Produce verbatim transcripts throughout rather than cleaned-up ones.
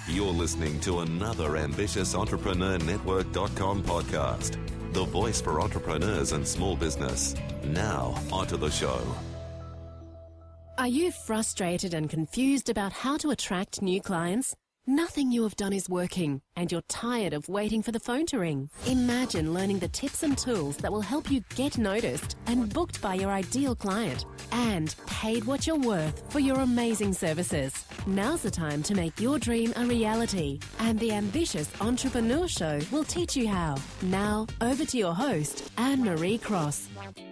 You're listening to another Ambitious Entrepreneur Network dot com podcast, the voice for entrepreneurs and small business. Now, onto the show. Are you frustrated and confused about how to attract new clients? Nothing you have done is working, and you're tired of waiting for the phone to ring. Imagine learning the tips and tools that will help you get noticed and booked by your ideal client, and paid what you're worth for your amazing services. Now's the time to make your dream a reality, and the Ambitious Entrepreneur Show will teach you how. Now, over to your host, Anne-Marie Cross.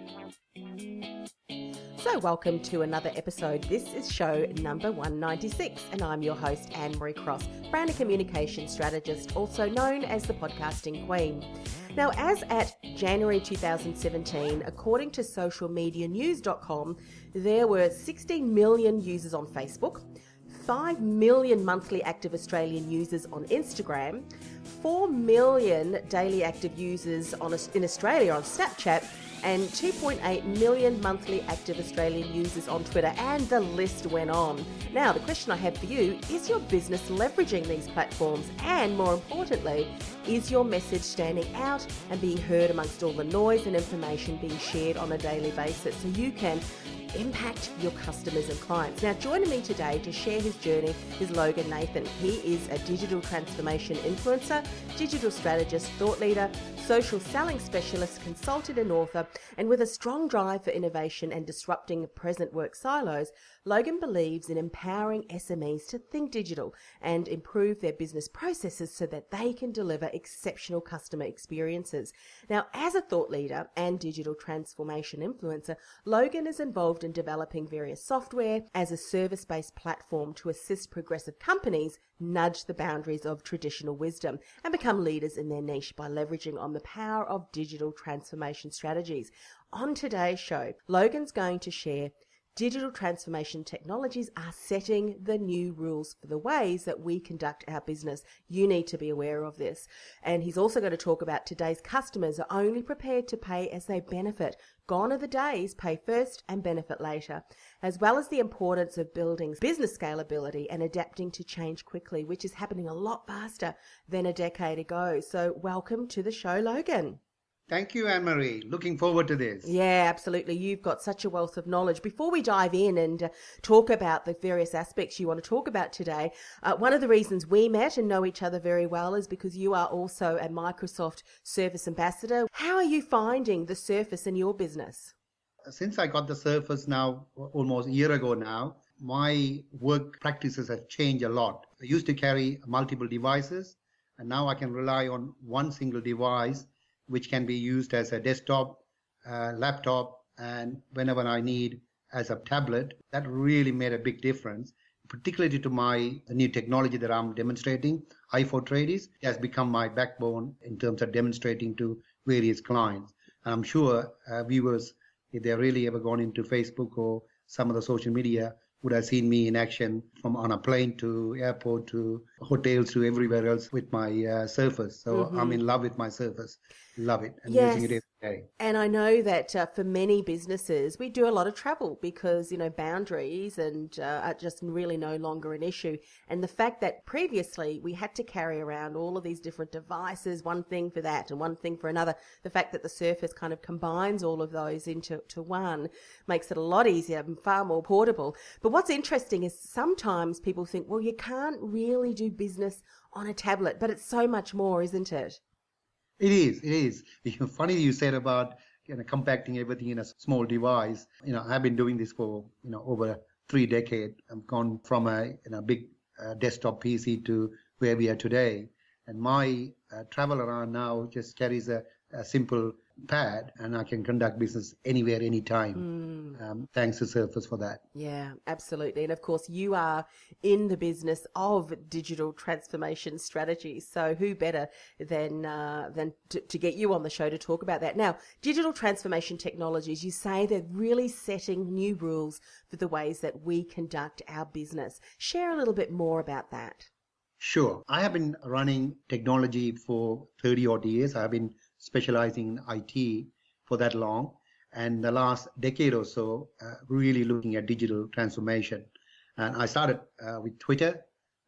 So welcome to another episode. This is show number one ninety-six, and I'm your host, Anne-Marie Cross, brand and communication strategist, also known as the podcasting queen. Now, as at January two thousand seventeen, according to social media news dot com, there were sixteen million users on Facebook, five million monthly active Australian users on Instagram, four million daily active users on in Australia on Snapchat, and two point eight million monthly active Australian users on Twitter, and the list went on. Now, the question I have for you, is your business leveraging these platforms? And more importantly, is your message standing out and being heard amongst all the noise and information being shared on a daily basis so you can impact your customers and clients? Now, joining me today to share his journey is Logan Nathan. He is a digital transformation influencer, digital strategist, thought leader, social selling specialist, consultant and author, and with a strong drive for innovation and disrupting present work silos, Logan believes in empowering S M Es to think digital and improve their business processes so that they can deliver exceptional customer experiences. Now, as a thought leader and digital transformation influencer, Logan is involved in developing various software as a service-based platform to assist progressive companies nudge the boundaries of traditional wisdom and become leaders in their niche by leveraging on the power of digital transformation strategies. On today's show, Logan's going to share digital transformation technologies are setting the new rules for the ways that we conduct our business. You need to be aware of this. And he's also going to talk about today's customers are only prepared to pay as they benefit. Gone are the days, pay first and benefit later, as well as the importance of building business scalability and adapting to change quickly, which is happening a lot faster than a decade ago. So welcome to the show, Logan. Thank you, Anne-Marie. Looking forward to this. Yeah, absolutely. You've got such a wealth of knowledge. Before we dive in and uh, talk about the various aspects you want to talk about today, uh, one of the reasons we met and know each other very well is because you are also a Microsoft Surface ambassador. How are you finding the Surface in your business? Since I got the Surface now, almost a year ago now, my work practices have changed a lot. I used to carry multiple devices, and now I can rely on one single device which can be used as a desktop, uh, laptop, and whenever I need as a tablet. That really made a big difference, particularly to my new technology that I'm demonstrating, iForTrades. It has become my backbone in terms of demonstrating to various clients. And I'm sure uh, viewers, if they're really ever gone into Facebook or some of the social media, would have seen me in action from on a plane to airport to hotels to everywhere else with my uh, Surface. So mm-hmm. I'm in love with my Surface. Love it. And yes. using it every day. And I know that uh, for many businesses, we do a lot of travel because, you know, boundaries and uh, are just really no longer an issue. And the fact that previously we had to carry around all of these different devices, one thing for that and one thing for another, the fact that the Surface kind of combines all of those into to one makes it a lot easier and far more portable. But what's interesting is sometimes people think, well, you can't really do business on a tablet, but it's so much more, isn't it? It is, it is. Funny you said about you know, compacting everything in a small device. You know, I've been doing this for, you know, over three decades. I've gone from a you know, big uh, desktop P C to where we are today. And my uh, travel around now just carries a, a simple pad, and I can conduct business anywhere, anytime. Mm. Um, thanks to Surface for that. Yeah, absolutely. And of course, you are in the business of digital transformation strategies. So who better than uh, than to, to get you on the show to talk about that? Now, digital transformation technologies, you say they're really setting new rules for the ways that we conduct our business. Share a little bit more about that. Sure. I have been running technology for thirty odd years. I have been specializing in I T for that long, and the last decade or so, uh, really looking at digital transformation. And I started uh, with Twitter,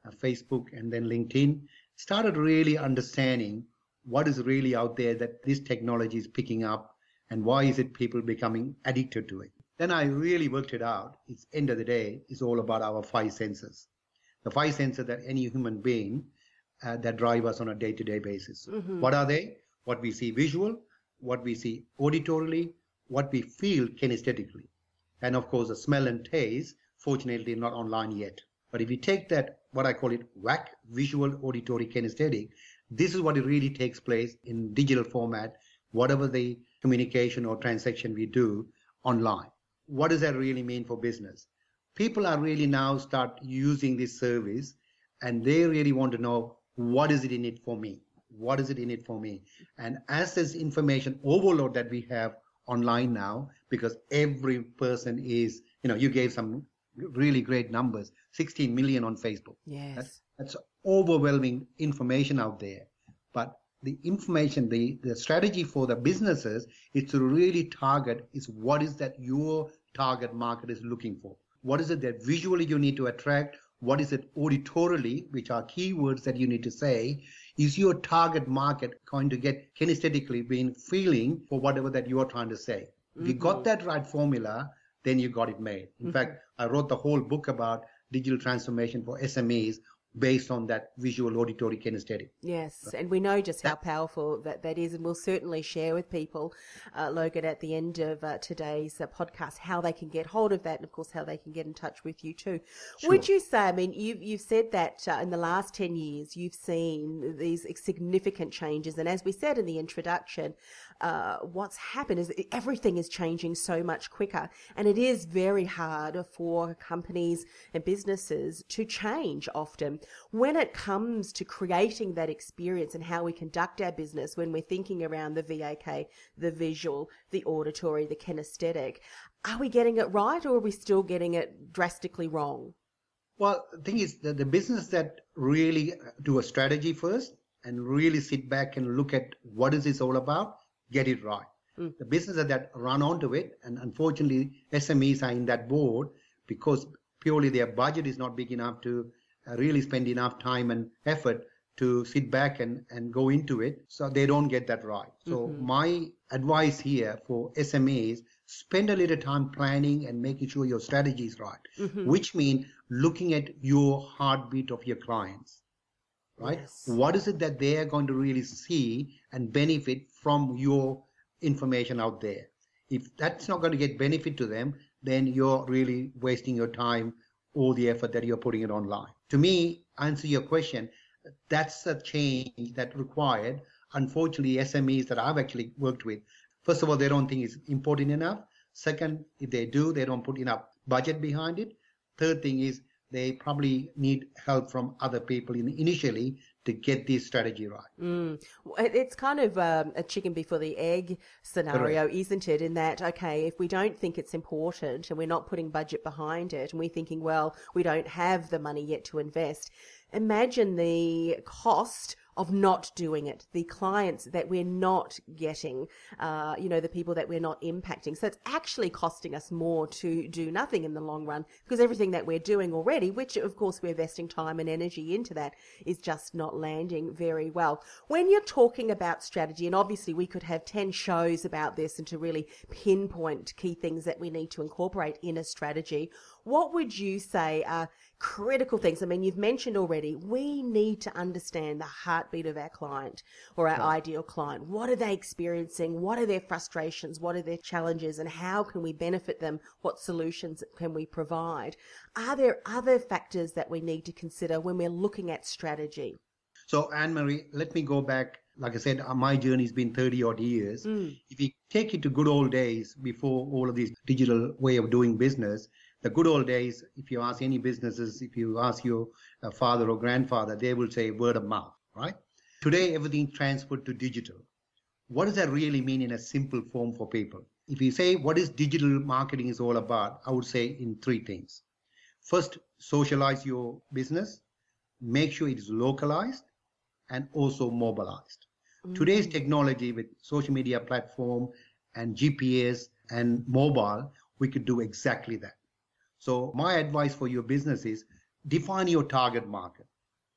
uh, Facebook, and then LinkedIn, started really understanding what is really out there that this technology is picking up and why is it people becoming addicted to it. Then I really worked it out. It's end of the day, it's all about our five senses. The five senses that any human being uh, that drive us on a day-to-day basis. Mm-hmm. What are they? What we see visual, what we see auditorily, what we feel kinesthetically. And of course, the smell and taste, fortunately not online yet. But if you take that, what I call it, W A C, visual, auditory, kinesthetic, this is what it really takes place in digital format, whatever the communication or transaction we do online. What does that really mean for business? People are really now start using this service and they really want to know, what is it in it for me? What is it in it for me? And as this information overload that we have online now, because every person is, you know, you gave some really great numbers, sixteen million on Facebook. Yes. That's, that's overwhelming information out there. But the information, the, the strategy for the businesses is to really target is what is that your target market is looking for. What is it that visually you need to attract? What is it auditorily, which are keywords that you need to say? Is your target market going to get kinesthetically being feeling for whatever that you are trying to say? Mm-hmm. If you got that right formula, then you got it made. In mm-hmm. fact, I wrote the whole book about digital transformation for S M Es based on that visual, auditory, kinesthetic. Yes, and we know just how powerful that, that is, and we'll certainly share with people, uh, Logan, at the end of uh, today's uh, podcast, how they can get hold of that, and of course how they can get in touch with you too. Sure. Would you say, I mean, you've, you've said that uh, in the last ten years you've seen these significant changes, and as we said in the introduction, uh, what's happened is everything is changing so much quicker, and it is very hard for companies and businesses to change often. When it comes to creating that experience and how we conduct our business, when we're thinking around the V A K, the visual, the auditory, the kinesthetic, are we getting it right or are we still getting it drastically wrong? Well, the thing is that the business that really do a strategy first and really sit back and look at what is this all about, get it right. Mm. The businesses that run onto it, and unfortunately S M Es are in that board because purely their budget is not big enough to Uh, really spend enough time and effort to sit back and, and go into it, so they don't get that right. So mm-hmm. my advice here for S M Es, spend a little time planning and making sure your strategy is right, mm-hmm. which means looking at your heartbeat of your clients, right? Yes. What is it that they are going to really see and benefit from your information out there? If that's not going to get benefit to them, then you're really wasting your time or the effort that you're putting it online. To me, answer your question, that's a change that required. Unfortunately, S M Es that I've actually worked with, first of all, they don't think it's important enough. Second, if they do, they don't put enough budget behind it. Third thing is they probably need help from other people in, initially to get this strategy right. Mm. It's kind of um, a chicken before the egg scenario, Correct. Isn't it? In that, okay, if we don't think it's important and we're not putting budget behind it and we're thinking, well, we don't have the money yet to invest, imagine the cost of not doing it, the clients that we're not getting, uh, you know, the people that we're not impacting. So it's actually costing us more to do nothing in the long run because everything that we're doing already, which of course we're investing time and energy into that, is just not landing very well. When you're talking about strategy, and obviously we could have ten shows about this and to really pinpoint key things that we need to incorporate in a strategy, what would you say are critical things? I mean, you've mentioned already, we need to understand the heartbeat of our client or our right. ideal client. What are they experiencing? What are their frustrations? What are their challenges? And how can we benefit them? What solutions can we provide? Are there other factors that we need to consider when we're looking at strategy? So, Anne-Marie, let me go back. Like I said, my journey's been thirty odd years. Mm. If you take it to good old days before all of this digital way of doing business, the good old days, if you ask any businesses, if you ask your uh, father or grandfather, they will say word of mouth, right? Today, everything transferred to digital. What does that really mean in a simple form for people? If you say what is digital marketing is all about, I would say in three things. First, socialize your business, make sure it is localized and also mobilized. Mm-hmm. Today's technology with social media platform and G P S and mobile, we could do exactly that. So my advice for your business is define your target market.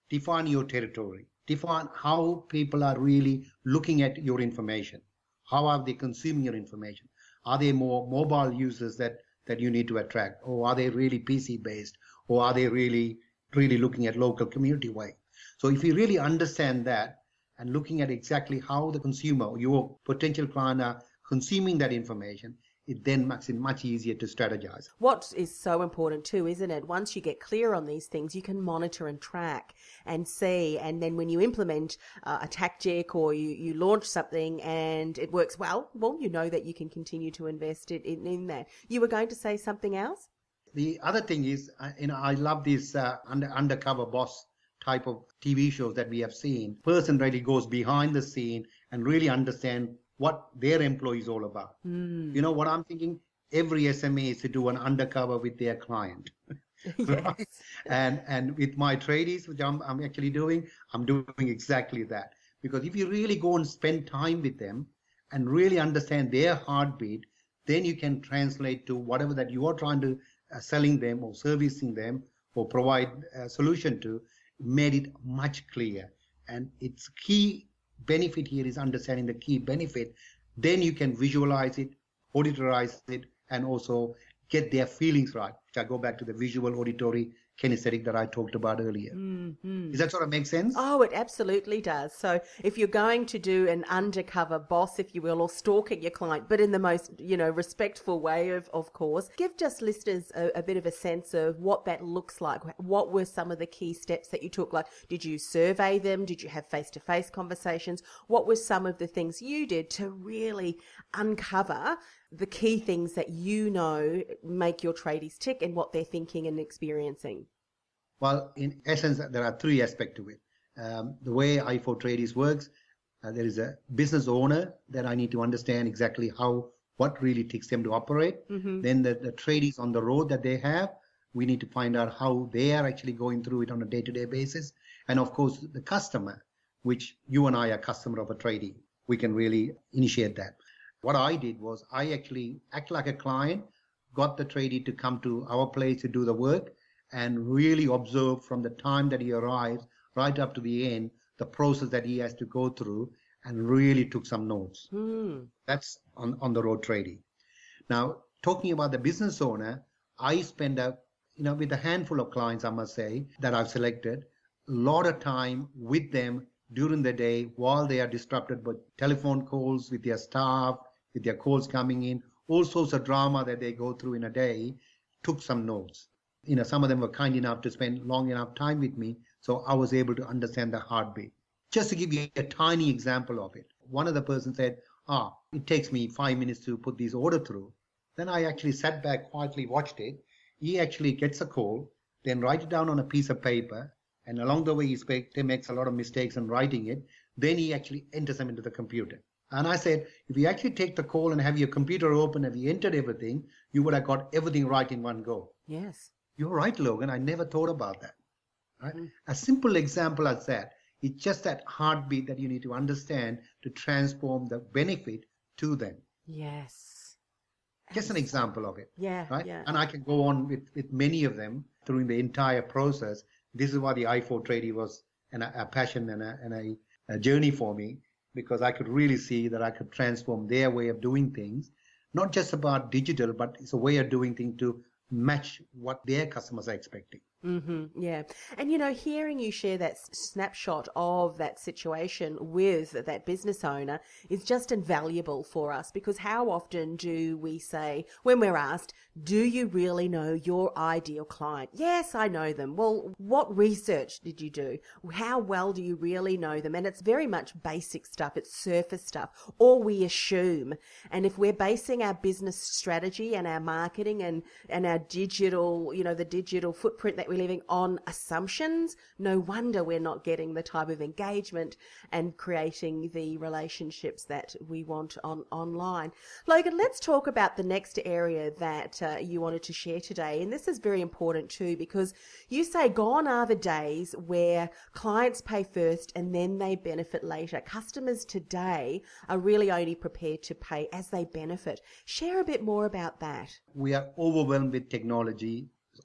define your territory, define how people are really looking at your information. How are they consuming your information? Are they more mobile users that, that you need to attract? Or are they really P C based? Or are they really, really looking at local community way? So if you really understand that and looking at exactly how the consumer, your potential client are consuming that information, it then makes it much easier to strategize. What is so important too, isn't it? Once you get clear on these things, you can monitor and track and see. And then when you implement uh, a tactic or you, you launch something and it works well, well, you know that you can continue to invest it in, in that. You were going to say something else? The other thing is, uh, you know, I love this uh, under, undercover boss type of T V shows that we have seen. Person really goes behind the scene and really understand what their employee is all about. Mm. You know what I'm thinking? Every S M E is to do an undercover with their client. Yes. and and with my tradies, which I'm, I'm actually doing, I'm doing exactly that. Because if you really go and spend time with them and really understand their heartbeat, then you can translate to whatever that you are trying to uh, selling them or servicing them or provide a solution to, made it much clearer. And it's key benefit here is understanding the key benefit. Then you can visualize it, auditorize it, and also get their feelings right. Which I go back to the visual, auditory, kinesthetic that I talked about earlier. Mm-hmm. Does that sort of make sense? Oh, it absolutely does. So if you're going to do an undercover boss, if you will, or stalking your client, but in the most, you know, respectful way, of, of course, give just listeners a, a bit of a sense of what that looks like. What were some of the key steps that you took? Like, did you survey them? Did you have face-to-face conversations? What were some of the things you did to really uncover the key things that you know make your tradies tick and what they're thinking and experiencing? Well, in essence, there are three aspects to it. Um, the way I four Tradies works, uh, there is a business owner that I need to understand exactly how, what really takes them to operate. Mm-hmm. Then the, the tradies on the road that they have, we need to find out how they are actually going through it on a day-to-day basis. And of course, the customer, which you and I are customer of a tradie, we can really initiate that. What I did was I actually act like a client, got the tradie to come to our place to do the work and really observe from the time that he arrives right up to the end, the process that he has to go through, and really took some notes. Mm. That's on, on the road tradie. Now, talking about the business owner, I spend a, you know, with a handful of clients, I must say, that I've selected, a lot of time with them during the day while they are disrupted by telephone calls with their staff, with their calls coming in, all sorts of drama that they go through in a day, took some notes. You know, some of them were kind enough to spend long enough time with me, so I was able to understand the heartbeat. Just to give you a tiny example of it, one of the person said, ah, it takes me five minutes to put this order through. Then I actually sat back, quietly watched it. He actually gets a call, then write it down on a piece of paper, and along the way he, speak, he makes a lot of mistakes in writing it. Then he actually enters them into the computer. And I said, if you actually take the call and have your computer open and you entered everything, you would have got everything right in one go. Yes. You're right, Logan. I never thought about that. Right? Mm. A simple example as that. It's just that heartbeat that you need to understand to transform the benefit to them. Yes. Just an example of it. Yeah. Right? Yeah. And I can go on with, with many of them through the entire process. This is why the I four Tradie was an, a passion and, a, and a, a journey for me, because I could really see that I could transform their way of doing things. Not just about digital, but it's a way of doing things to match what their customers are expecting. Mm-hmm, yeah. And, you know, hearing you share that snapshot of that situation with that business owner is just invaluable for us, because how often do we say, when we're asked, do you really know your ideal client? Yes, I know them. Well, what research did you do? How well do you really know them? And it's very much basic stuff. It's surface stuff, or we assume. And if we're basing our business strategy and our marketing and, and our digital, you know, the digital footprint that we're living on assumptions, no wonder we're not getting the type of engagement and creating the relationships that we want on online. Logan, let's talk about the next area that uh, you wanted to share today. And this is very important too, because you say gone are the days where clients pay first and then they benefit later. Customers today are really only prepared to pay as they benefit. Share a bit more about that. We are overwhelmed with technology.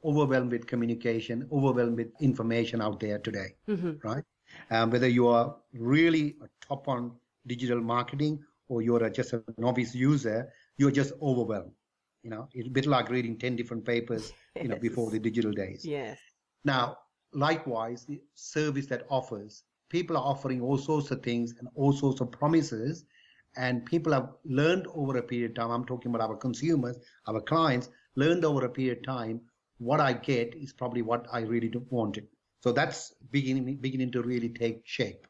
overwhelmed with communication, overwhelmed with information out there today, Mm-hmm. right? Um, whether you are really a top on digital marketing or you're a, just a novice user, you're just overwhelmed. You know, it's a bit like reading ten different papers, you know, Yes. before the digital days. Yes. Now, likewise, the service that offers, people are offering all sorts of things and all sorts of promises, and people have learned over a period of time, I'm talking about our consumers, our clients, learned over a period of time, what I get is probably what I really don't want it. So that's beginning beginning to really take shape.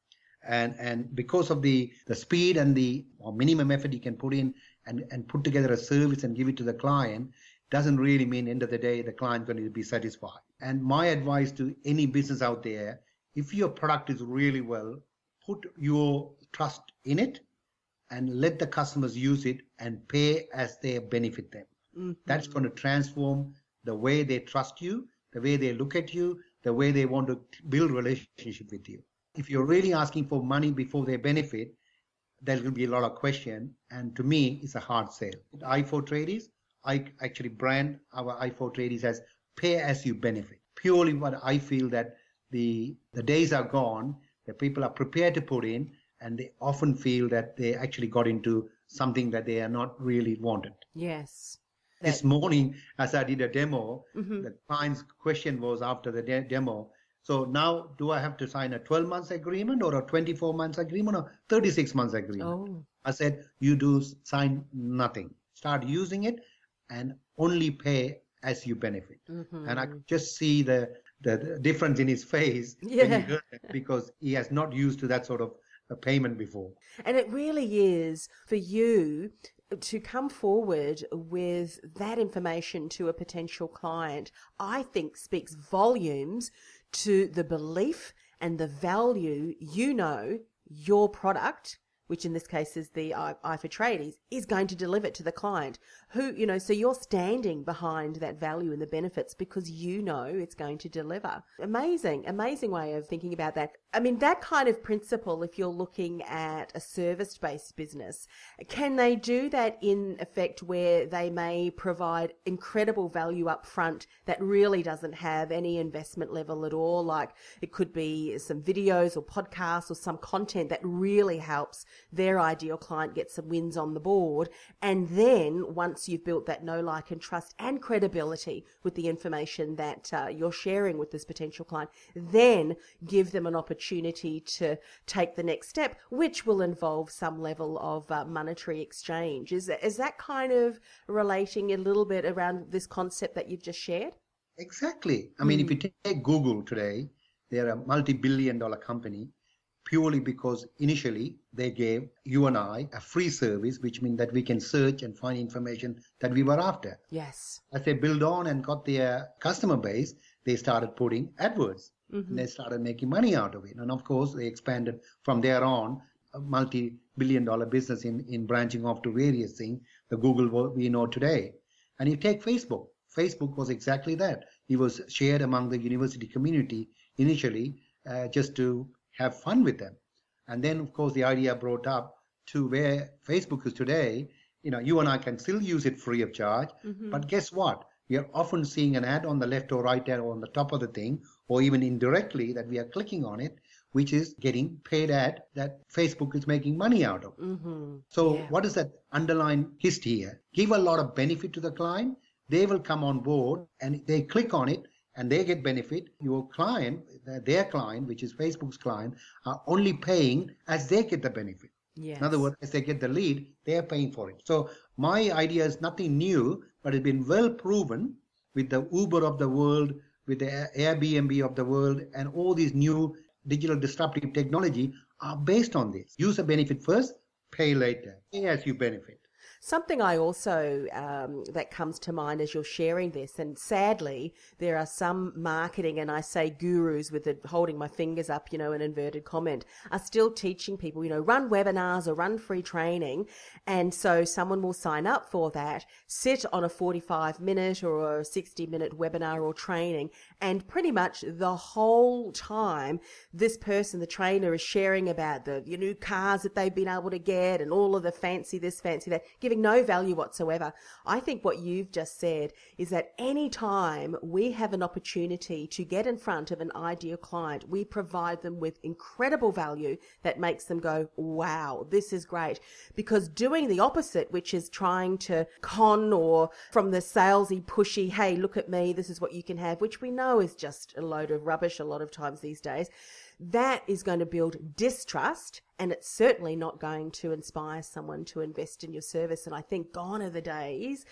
And and because of the, the speed and the or minimum effort you can put in and, and put together a service and give it to the client, doesn't really mean end of the day the client's going to be satisfied. And my advice to any business out there, if your product is really well, put your trust in it and let the customers use it and pay as they benefit them. Mm-hmm. That's going to transform the way they trust you, the way they look at you, the way they want to build relationship with you. If you're really asking for money before they benefit, there will be a lot of question. And to me, it's a hard sale. At i four Tradies, I actually brand our i four Tradies as pay as you benefit. Purely what I feel that the the days are gone, that people are prepared to put in, and they often feel that they actually got into something that they are not really wanted. Yes. This morning, as I did a demo, Mm-hmm. the client's question was after the de- demo, so now do I have to sign a twelve months agreement or a twenty-four months agreement or thirty-six months agreement? Oh. I said, you do sign nothing. Start using it and only pay as you benefit. Mm-hmm. And I could just see the, the, the difference in his face when Yeah. he heard that, because he has not used to that sort of a payment before. And it really is for you to come forward with that information to a potential client, I think speaks volumes to the belief and the value you know your product, which in this case is the i, I for Tradies, is going to deliver to the client. Who, you know, so you're standing behind that value and the benefits because you know it's going to deliver. Amazing, amazing way of thinking about that. I mean, that kind of principle, if you're looking at a service-based business, can they do that in effect where they may provide incredible value up front that really doesn't have any investment level at all? Like it could be some videos or podcasts or some content that really helps their ideal client get some wins on the board. And then once you've built that know, like and trust and credibility with the information that uh, you're sharing with this potential client, then give them an opportunity to take the next step, which will involve some level of uh, monetary exchange. Is, is that kind of relating a little bit around this concept that you've just shared? Exactly. I mean, if you take Google today, they're a multi-billion dollar company purely because initially they gave you and I a free service, which means that we can search and find information that we were after. Yes. As they built on and got their customer base, they started putting AdWords. Mm-hmm. And they started making money out of it. And of course, they expanded from there on, a multi-billion dollar business in, in branching off to various things, the Google we know today. And you take Facebook. Facebook was exactly that. It was shared among the university community initially uh, just to have fun with them. And then, of course, the idea brought up to where Facebook is today. You know, you and I can still use it free of charge. Mm-hmm. But guess what? We are often seeing an ad on the left or right hand or on the top of the thing, or even indirectly that we are clicking on it, which is getting paid ad that Facebook is making money out of. Mm-hmm. So Yeah. what is that underlying hist here? Give a lot of benefit to the client. They will come on board and they click on it and they get benefit. Your client, their client, which is Facebook's client, are only paying as they get the benefit. Yes. In other words, as they get the lead, they are paying for it. So my idea is nothing new, but it's been well proven with the Uber of the world, with the Airbnb of the world, and all these new digital disruptive technology are based on this. User benefit first, pay later. Pay as you benefit. Something I also, um, that comes to mind as you're sharing this, and sadly, there are some marketing, and I say gurus with the holding my fingers up, you know, an inverted comment, are still teaching people, you know, run webinars or run free training. And so someone will sign up for that, sit on a forty-five minute or a sixty minute webinar or training, And pretty much the whole time, this person, the trainer, is sharing about the your new cars that they've been able to get and all of the fancy this, fancy that, giving no value whatsoever. I think what you've just said is that any time we have an opportunity to get in front of an ideal client, we provide them with incredible value that makes them go, wow, this is great. Because doing the opposite, which is trying to con or from the salesy, pushy, hey, look at me, this is what you can have, which we know is just a load of rubbish a lot of times these days, that is going to build distrust, and it's certainly not going to inspire someone to invest in your service. And I think gone are the days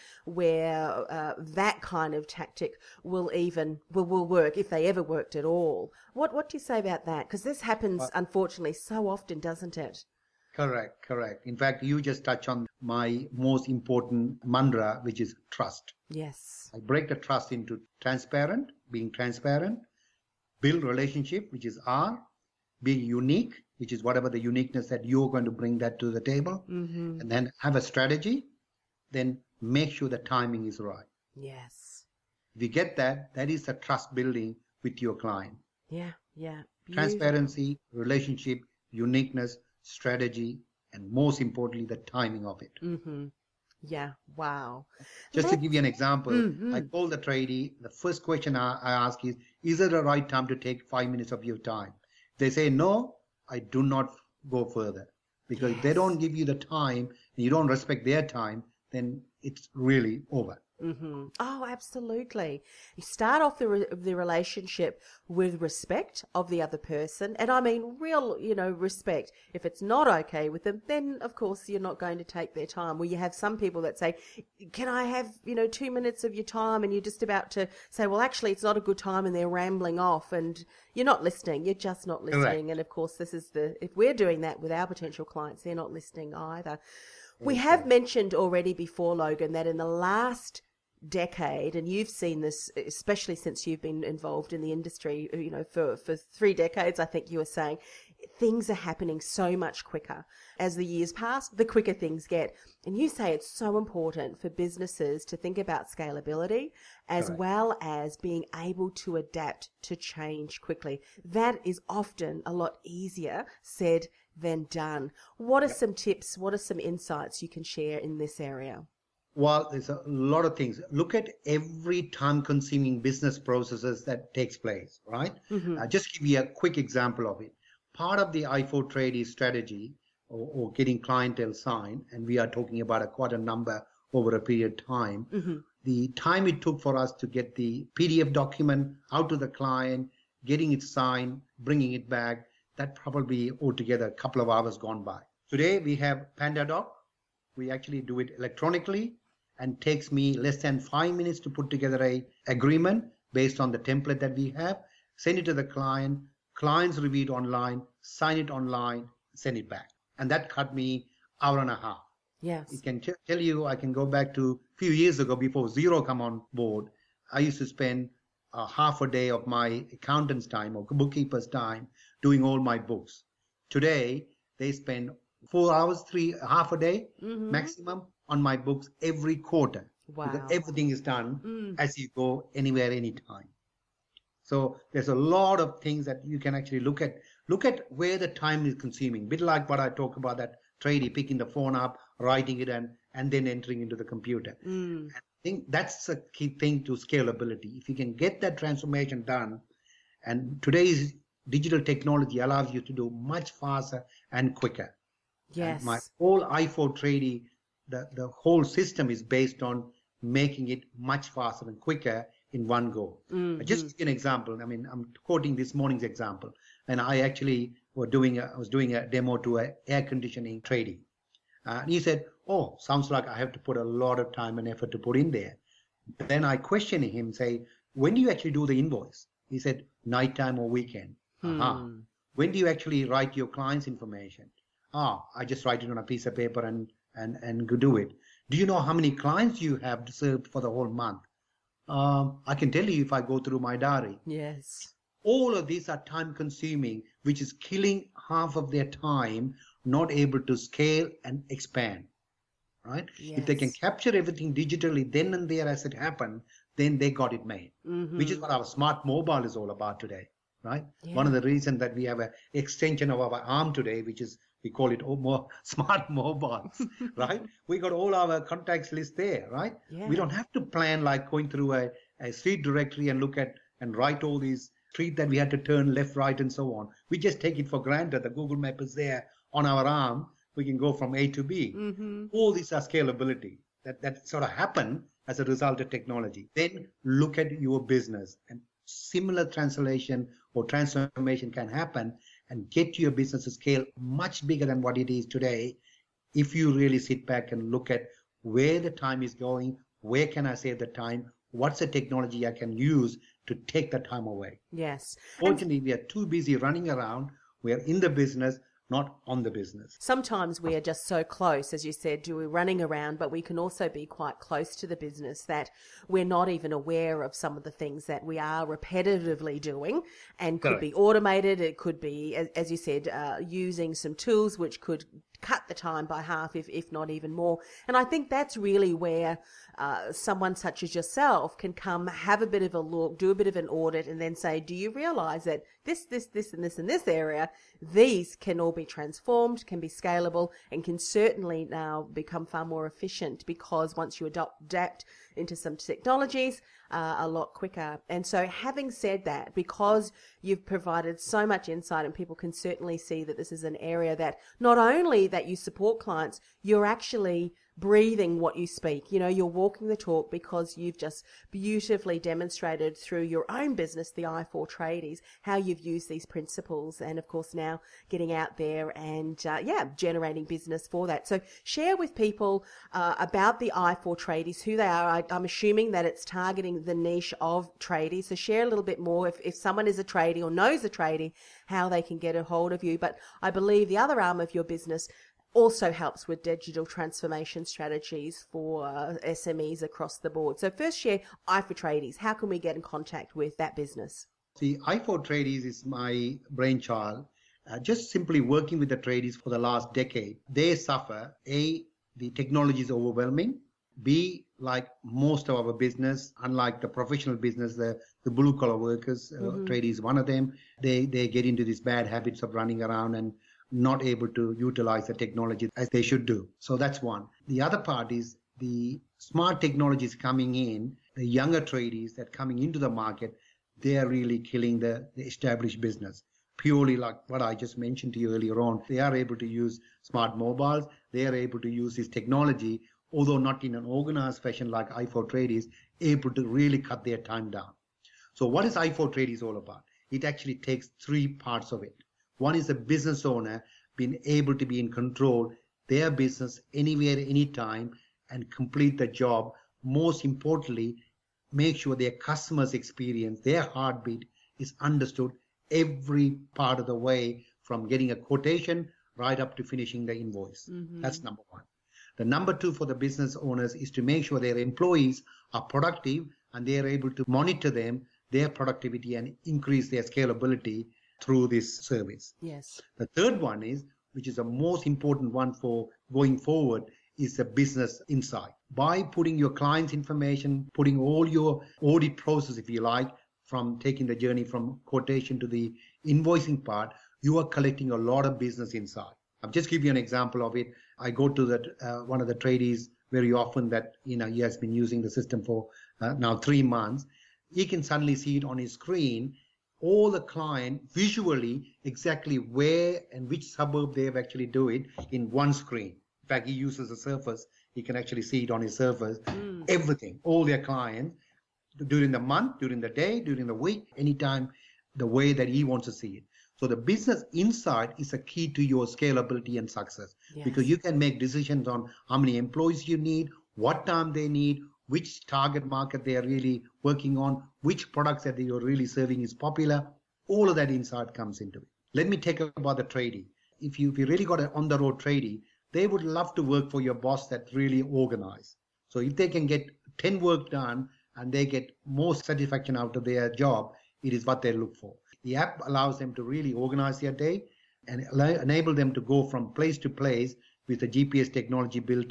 where uh, that kind of tactic will even will, will work, if they ever worked at all. What what do you say about that? Because this happens, unfortunately, so often, doesn't it? Correct, correct. In fact, you just touch on my most important mantra, which is trust. Yes. I break the trust into transparent, being transparent, build relationship, which is R, being unique, which is whatever the uniqueness that you're going to bring that to the table, mm-hmm. and then have a strategy, then make sure the timing is right. Yes. If you get that, that is the trust building with your client. Yeah, yeah. Beautiful. Transparency, relationship, uniqueness, strategy, and most importantly, the timing of it. Mm-hmm. Yeah, wow. Just Let's... to give you an example, mm-hmm. I call the tradie, the first question I, I ask is, is it the right time to take five minutes of your time? If they say no, I do not go further. Because yes. if they don't give you the time and you don't respect their time, then it's really over. Mm-hmm. Oh, absolutely. You start off the re- the relationship with respect of the other person. And I mean, real, you know, respect. If it's not okay with them, then of course you're not going to take their time. Well, you have some people that say, can I have, you know, two minutes of your time? And you're just about to say, well, actually, it's not a good time. And they're rambling off and you're not listening. You're just not listening. Correct. And of course, this is the, if we're doing that with our potential clients, they're not listening either. We okay. have mentioned already before, Logan, that in the last decade, and you've seen this especially since you've been involved in the industry, you know, for, for three decades, I think you were saying, things are happening so much quicker. As the years pass, the quicker things get. And you say it's so important for businesses to think about scalability as Correct. Well as being able to adapt to change quickly. That is often a lot easier said than done. What are yep. some tips? What are some insights you can share in this area? Well, there's a lot of things. Look at every time-consuming business processes that takes place, right? Mm-hmm. Uh, just give you a quick example of it. Part of the I four Tradie strategy or, or getting clientele signed, and we are talking about a quite a number over a period of time, mm-hmm. the time it took for us to get the P D F document out to the client, getting it signed, bringing it back, that probably altogether a couple of hours gone by. Today we have PandaDoc. We actually do it electronically and takes me less than five minutes to put together a agreement based on the template that we have, send it to the client, clients review it online, sign it online, send it back. And that cut me hour and a half. Yes. I can t- tell you, I can go back to a few years ago before Xero come on board. I used to spend a half a day of my accountant's time or bookkeeper's time doing all my books. Today, they spend four hours, three, half a day mm-hmm. maximum on my books every quarter. Wow. Because everything is done mm. as you go anywhere, anytime. So there's a lot of things that you can actually look at. Look at where the time is consuming. A bit like what I talk about, that tradie picking the phone up, writing it, and, and then entering into the computer. Mm. I think that's a key thing to scalability. If you can get that transformation done, and today's digital technology allows you to do much faster and quicker. Yes. And my whole I four Tradie, the, the whole system is based on making it much faster and quicker in one go. Mm-hmm. Just to give you an example, I mean, I'm quoting this morning's example, and I actually were doing a, I was doing a demo to an air conditioning tradie. Uh, and he said, oh, sounds like I have to put a lot of time and effort to put in there. Then I questioned him, say, when do you actually do the invoice? He said, nighttime or weekend. Hmm. Uh-huh. When do you actually write your client's information? Ah, I just write it on a piece of paper and, and, and go do it. Do you know how many clients you have served for the whole month? Um, I can tell you if I go through my diary. Yes. All of these are time consuming, which is killing half of their time, not able to scale and expand. Right? Yes. If they can capture everything digitally then and there as it happened, then they got it made, Mm-hmm. which is what our smart mobile is all about today, right? Yeah. One of the reasons that we have an extension of our arm today, which is, we call it more smart mobiles, right? We got all our contacts list there, right? Yeah. We don't have to plan like going through a, a street directory and look at and write all these street that we had to turn left, right, and so on. We just take it for granted. The Google map is there on our arm. We can go from A to B. Mm-hmm. All these are scalability that, that sort of happen as a result of technology. Then look at your business, and similar translation or transformation can happen and get your business to scale much bigger than what it is today if you really sit back and look at where the time is going, where can I save the time, what's the technology I can use to take the time away. Yes. Fortunately, we are too busy running around. We are in the business, not on the business. Sometimes we are just so close, as you said, we're running around, but we can also be quite close to the business that we're not even aware of some of the things that we are repetitively doing, and could Correct. be automated. It could be, as, as you said, uh, using some tools which could cut the time by half, if, if not even more. And I think that's really where uh, someone such as yourself can come, have a bit of a look, do a bit of an audit, and then say, do you realize that this, this, this, and this, and this area, these can all be transformed, can be scalable, and can certainly now become far more efficient, because once you adopt, adapt into some technologies, uh, a lot quicker. And so having said that, because you've provided so much insight, and people can certainly see that this is an area that not only that you support clients, you're actually breathing what you speak. You know, you're walking the talk, because you've just beautifully demonstrated through your own business, the I four Tradies, how you've used these principles, and of course now getting out there and uh, yeah, generating business for that. So share with people uh, about the I four Tradies, who they are. I, I'm assuming that it's targeting the niche of tradies. So share a little bit more, if, if someone is a tradie or knows a tradie, how they can get a hold of you. But I believe the other arm of your business also helps with digital transformation strategies for uh, S M Es across the board. So first share I four Tradies. How can we get in contact with that business? See, I four Tradies is my brainchild. Uh, just simply working with the tradies for the last decade. They suffer, A, the technology is overwhelming. B, like most of our business, unlike the professional business, the, the blue collar workers, uh, Mm-hmm. tradies, one of them, they, they get into these bad habits of running around and not able to utilize the technology as they should do. So that's one. The other part is the smart technologies coming in, the younger tradies that coming into the market, they are really killing the, the established business. Purely like what I just mentioned to you earlier on, they are able to use smart mobiles, they are able to use this technology, although not in an organized fashion like I four Tradies, able to really cut their time down. So what is I four Tradies all about? It actually takes three parts of it. One is the business owner being able to be in control their business anywhere, anytime, and complete the job. Most importantly, make sure their customers' experience, their heartbeat is understood every part of the way, from getting a quotation right up to finishing the invoice. Mm-hmm. That's number one. The number two for the business owners is to make sure their employees are productive and they are able to monitor them, their productivity, and increase their scalability through this service. Yes. The third one is, which is the most important one for going forward, is the business insight. By putting your client's information, putting all your audit process, if you like, from taking the journey from quotation to the invoicing part, you are collecting a lot of business insight. I'll just give you an example of it. I go to that uh, one of the tradies very often that, you know, he has been using the system for uh, now three months. He can suddenly see it on his screen, all the client visually exactly where and which suburb they have actually do it in one screen. In fact, he uses a Surface. He can actually see it on his Surface. Mm. Everything, all their clients, during the month, during the day, during the week, anytime, the way that he wants to see it. So the business insight is a key to your scalability and success. Yes. Because you can make decisions on how many employees you need, what time they need, which target market they are really working on, which products that you're really serving is popular. All of that insight comes into it. Let me take about the tradie. If you, if you really got an on-the-road tradie, they would love to work for your boss that really organized. So if they can get ten work done and they get more satisfaction out of their job, it is what they look for. The app allows them to really organize their day and enable them to go from place to place with the G P S technology built in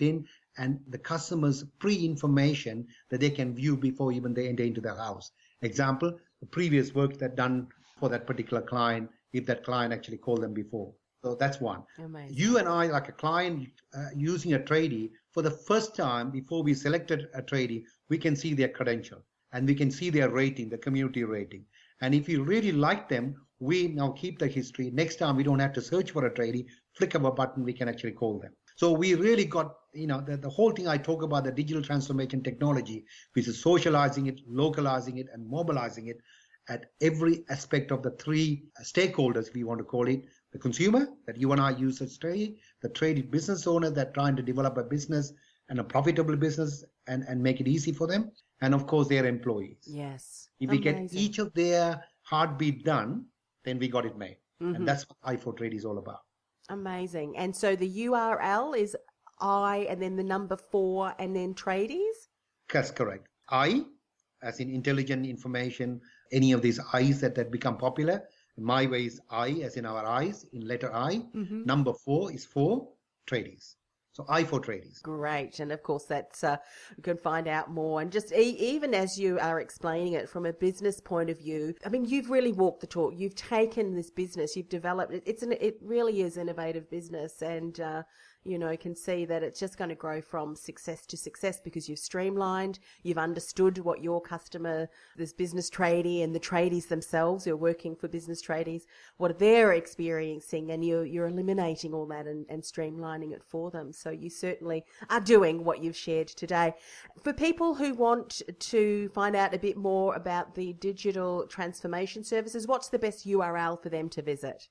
and the customer's pre-information that they can view before even they enter into their house. Example, the previous work that done for that particular client, if that client actually called them before. So that's one. Amazing. You and I, like a client uh, using a tradie, for the first time before we selected a tradie, we can see their credential and we can see their rating, the community rating. And if you really like them, we now keep the history. Next time we don't have to search for a tradie, flick of a button, we can actually call them. So we really got, you know, the, the whole thing I talk about, the digital transformation technology, which is socializing it, localizing it, and mobilizing it at every aspect of the three stakeholders, we want to call it: the consumer, that you and I use as trade, the trade business owner that trying to develop a business and a profitable business and, and make it easy for them, and of course their employees. Yes. If we Amazing. get each of their heartbeat done, then we got it made. Mm-hmm. And that's what I four Trade is all about. Amazing. And so the U R L is I and then the number four and then tradies? That's correct. I, as in intelligent information, any of these I's that, that become popular. My way is I, as in our eyes, in letter I. Mm-hmm. Number four is for tradies. So I four Tradies. Great. And of course, that's, uh, you can find out more. And just e- even as you are explaining it from a business point of view, I mean, you've really walked the talk. You've taken this business, you've developed it. It's an, it really is innovative business. And, uh, you know, can see that it's just going to grow from success to success because you've streamlined, you've understood what your customer, this business tradie and the tradies themselves who are working for business tradies, what they're experiencing, and you're, you're eliminating all that and, and streamlining it for them. So you certainly are doing what you've shared today. For people who want to find out a bit more about the digital transformation services, what's the best U R L for them to visit?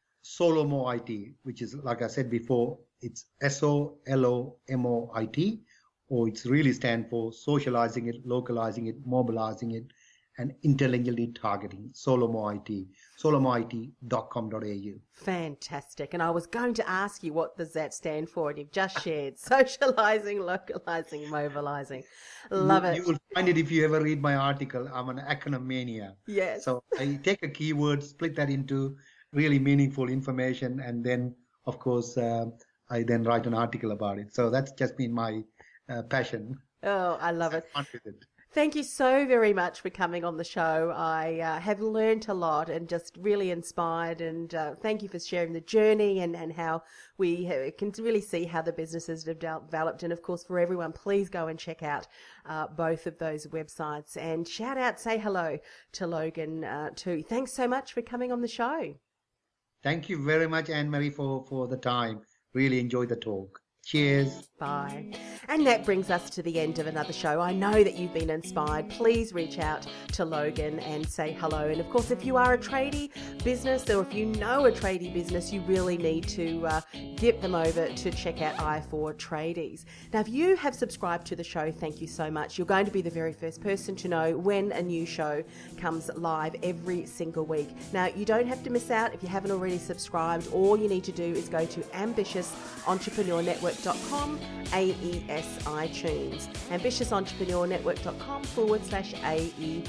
Solomo I T, which is, like I said before, it's S O L O M O I T, or it's really stand for socializing it, localizing it, mobilizing it, and intelligently targeting. Solomo I T, solomo I T dot com dot A U. Fantastic. And I was going to ask you, what does that stand for? And you've just shared socializing, localizing, mobilizing. Love you, it. You will find it if you ever read my article. I'm an acronym mania. Yes. So I take a keyword, split that into really meaningful information, and then, of course, uh, I then write an article about it. So that's just been my uh, passion. Oh, I love it. Fun with it. Thank you so very much for coming on the show. I uh, have learned a lot and just really inspired, and uh, thank you for sharing the journey and, and how we ha- can really see how the businesses have developed. And of course, for everyone, please go and check out uh, both of those websites, and shout out, say hello to Logan uh, too. Thanks so much for coming on the show. Thank you very much, Anne-Marie, for, for the time. Really enjoyed the talk. Cheers. Bye. And that brings us to the end of another show. I know that you've been inspired. Please reach out to Logan and say hello. And of course, if you are a tradie business, or if you know a tradie business, you really need to uh, get them over to check out I four Tradies. Now, if you have subscribed to the show, thank you so much. You're going to be the very first person to know when a new show comes live every single week. Now, you don't have to miss out if you haven't already subscribed. All you need to do is go to ambitious entrepreneur network dot com, A E S iTunes, ambitious entrepreneur network dot com forward slash A E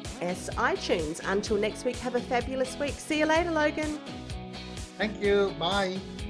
S iTunes. Until next week, have a fabulous week. See you later, Logan. Thank you. Bye.